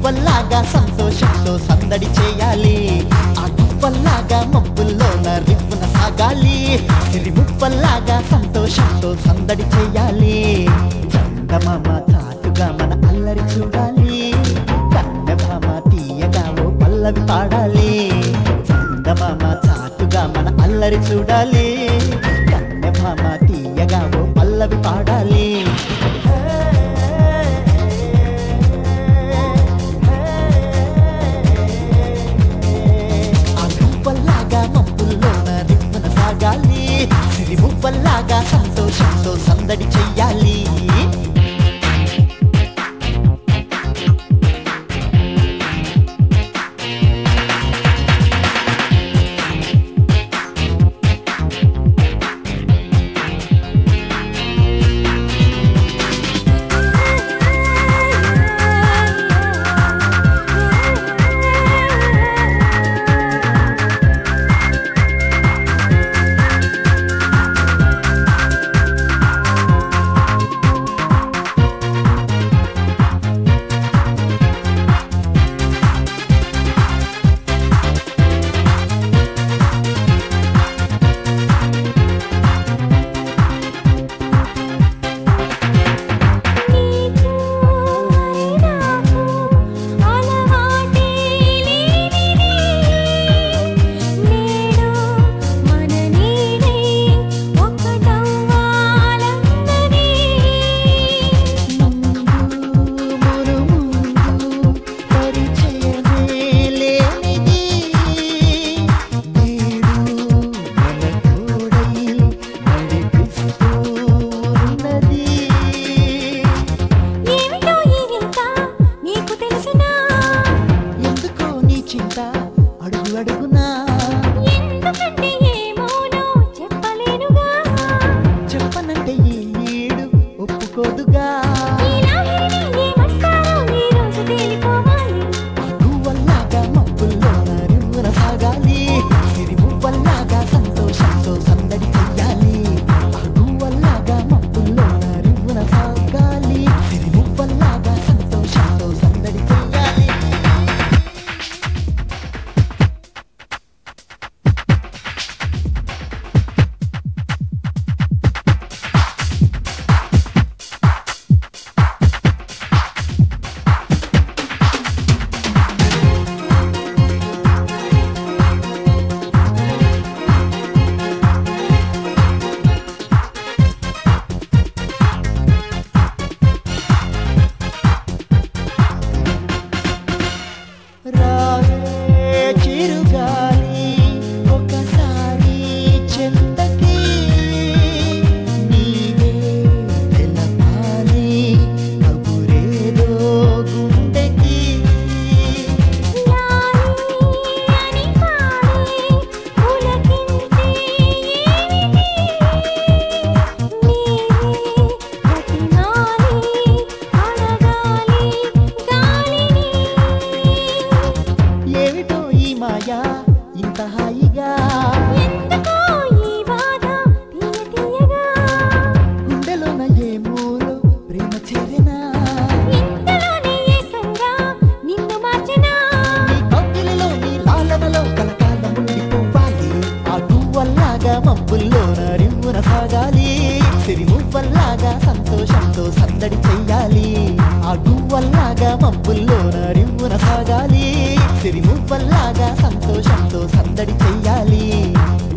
మువ్వల్లాగా సంతోషంతో సందడి చేయాలి. ఆ గువ్వల్లాగా మబ్బుల్లోన రివ్వున సాగాలి. సిరిమువ్వల్లాగా సంతోషంతో సందడి చేయాలి. చందమామ చాటుగా మన అల్లరి చూడాలి. కన్నెభామ తీయగా ఓ పల్లవి పాడాలి. చందమామ చాటుగా మన అల్లరి చూడాలి. కన్నెభామ తీయగా ఓ పల్లవి పాడాలి. సిరిమువ్వల్లాగా సంతోషంతో సందడి చెయ్యాలి. అడుగు అడుగునా ఎందుకంటే ఏమోనో చెప్పలేనుగా. చెప్పనంటే ఈ ఈడు ఒప్పుకోదుగా. ఏమంటారో ఈ రోజు తేలిపోవాలి. గువ్వల్లాగా మబ్బుల్లోన రివ్వున సాగాలి. సిరిమువ్వల్లాగా సంతోషంతో సందడి చెయ్యాలి. గువ్వల్లాగా మబ్బుల్లోన రివ్వున సాగాలి. సిరిమువ్వల్లాగా సంతోషంతో సందడి చెయ్యాలి. రావే చిరుగాలి ఒకసారి చెంతకి. నీవే తెలపాలి కబురేదో గుండెకి. అని పాడి పులకింతే నీవే ప్రతిమాలి అడగాలి గాలిని. ఏమిటో ఈ మాయా ఇంత హాయిగా. ఎందుకో ఈ బాధ తీయ తీయగా. గుండెలోన ఏ మూలో ప్రేమ చేరినా. ఇంతలోనే ఏకంగా నిన్ను మార్చెనా. నీ కౌగిలిలో నీ లాలనలో కలకాలం ఉండిపోవాలి. ఆ గువ్వల్లాగా మబ్బుల్లోన రివ్వున సాగాలి. సిరిమువ్వల్లాగా సంతోషంతో సందడి చెయ్యాలి. ఆ గువ్వల్లాగా మబ్బుల్లోన రివ్వున సాగాలి. సిరిమువ్వల్లాగా సంతోషంతో సందడి చెయ్యాలి.